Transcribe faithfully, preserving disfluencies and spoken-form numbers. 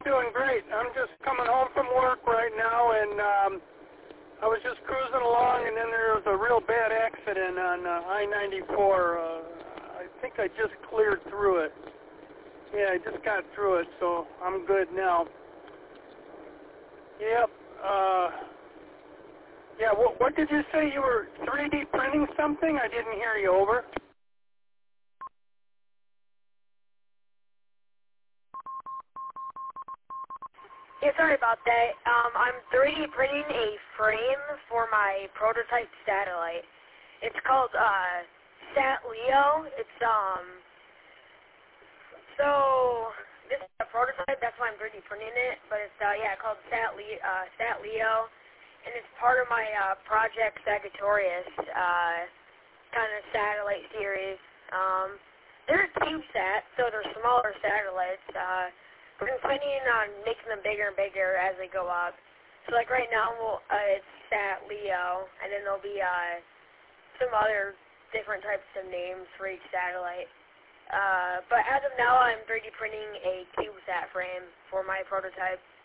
doing great. I'm just coming home from work right now, and um, I was just cruising along, and then there was a real bad accident on uh, I ninety-four. Uh, I think I just cleared through it. Yeah, I just got through it, so I'm good now. Yep. Uh, yeah, what, what did you say? You were three D printing something? I didn't hear you. Over. Yeah, sorry about that. Um, I'm three D printing a frame for my prototype satellite. It's called uh, Sat Leo. It's um, so this is a prototype. That's why I'm three D printing it. But it's uh, yeah, called Sat Le uh, Sat Leo, and it's part of my uh, Project Sagittarius uh, kind of satellite series. Um, they're CubeSat, so they're smaller satellites. Uh, We're planning on making them bigger and bigger as they go up. So like right now, we'll, uh, it's Sat Leo, and then there'll be uh, some other different types of names for each satellite. Uh, but as of now, I'm three D printing a CubeSat frame for my prototype.